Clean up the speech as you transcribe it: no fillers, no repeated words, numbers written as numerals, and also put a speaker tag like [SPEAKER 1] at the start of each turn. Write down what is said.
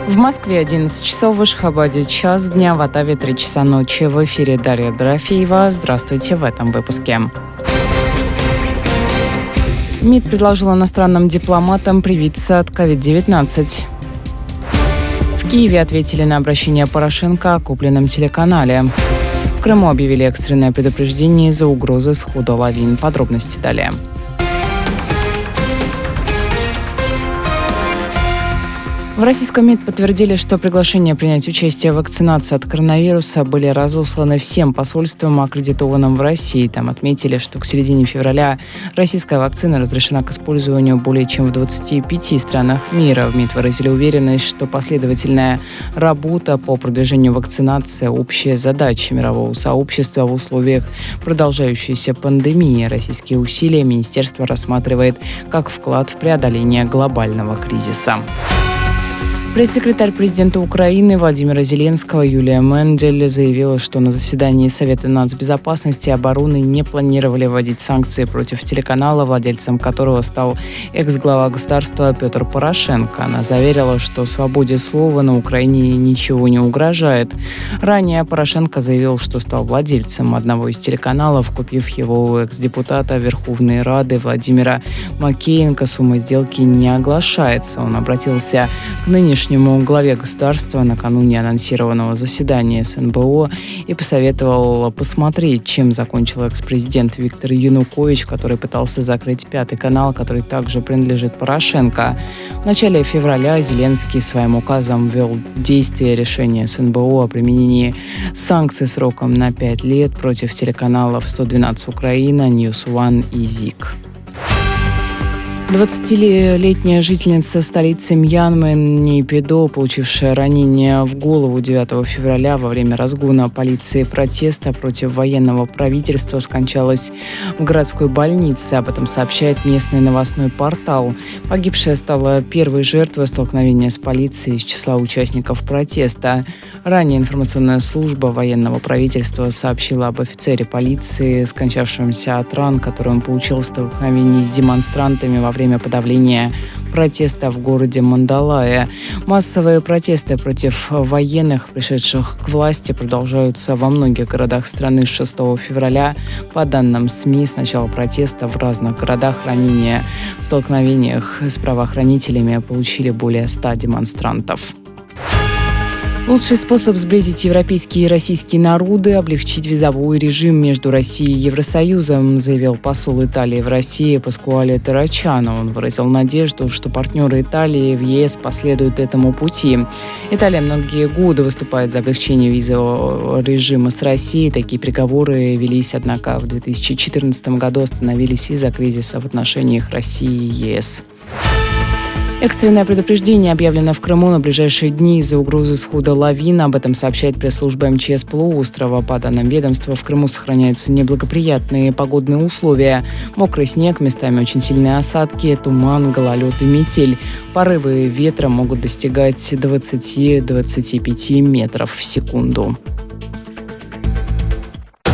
[SPEAKER 1] В Москве 11 часов, в Ашхабаде час дня, в Оттаве 3 часа ночи. В эфире Дарья Дорофеева. Здравствуйте в этом выпуске. МИД предложил иностранным дипломатам привиться от COVID-19. В Киеве ответили на обращение Порошенко о купленном телеканале. В Крыму объявили экстренное предупреждение из-за угрозы схода лавин. Подробности далее. В российском МИД подтвердили, что приглашения принять участие в вакцинации от коронавируса были разосланы всем посольствам, аккредитованным в России. Там отметили, что к середине февраля российская вакцина разрешена к использованию более чем в 25 странах мира. В МИД выразили уверенность, что последовательная работа по продвижению вакцинации – общая задача мирового сообщества в условиях продолжающейся пандемии. Российские усилия министерство рассматривает как вклад в преодоление глобального кризиса. Пресс-секретарь президента Украины Владимира Зеленского Юлия Мендель заявила, что на заседании Совета нацбезопасности и обороны не планировали вводить санкции против телеканала, владельцем которого стал экс-глава государства Петр Порошенко. Она заверила, что свободе слова на Украине ничего не угрожает. Ранее Порошенко заявил, что стал владельцем одного из телеканалов, купив его у экс-депутата Верховной Рады Владимира Макеенко. Сумма сделки не оглашается. Он обратился к нынешнему главе государства накануне анонсированного заседания СНБО и посоветовал посмотреть, чем закончил экс-президент Виктор Янукович, который пытался закрыть Пятый канал, который также принадлежит Порошенко. В начале февраля Зеленский своим указом ввел в действие решение СНБО о применении санкций сроком на 5 лет против телеканалов 112 Украина, News One и ЗИК. 20-летняя жительница столицы Мьянмы Нейпидо, получившая ранение в голову 9 февраля во время разгона полиции протеста против военного правительства, скончалась в городской больнице. Об этом сообщает местный новостной портал. Погибшая стала первой жертвой столкновения с полицией из числа участников протеста. Ранее информационная служба военного правительства сообщила об офицере полиции, скончавшемся от ран, которые он получил в столкновении с демонстрантами во время подавления протеста в городе Мандалая. Массовые протесты против военных, пришедших к власти, продолжаются во многих городах страны с 6 февраля. По данным СМИ, с начала протеста в разных городах ранения в столкновениях с правоохранителями получили более 100 демонстрантов. Лучший способ сблизить европейские и российские народы – облегчить визовой режим между Россией и Евросоюзом, заявил посол Италии в России Паскуале Террачано. Он выразил надежду, что партнеры Италии в ЕС последуют этому пути. Италия многие годы выступает за облегчение визового режима с Россией. Такие переговоры велись, однако в 2014 году остановились из-за кризиса в отношениях России и ЕС. Экстренное предупреждение объявлено в Крыму на ближайшие дни из-за угрозы схода лавин. Об этом сообщает пресс-служба МЧС полуострова. По данным ведомства, в Крыму сохраняются неблагоприятные погодные условия. Мокрый снег, местами очень сильные осадки, туман, гололед и метель. Порывы ветра могут достигать 20-25 метров в секунду.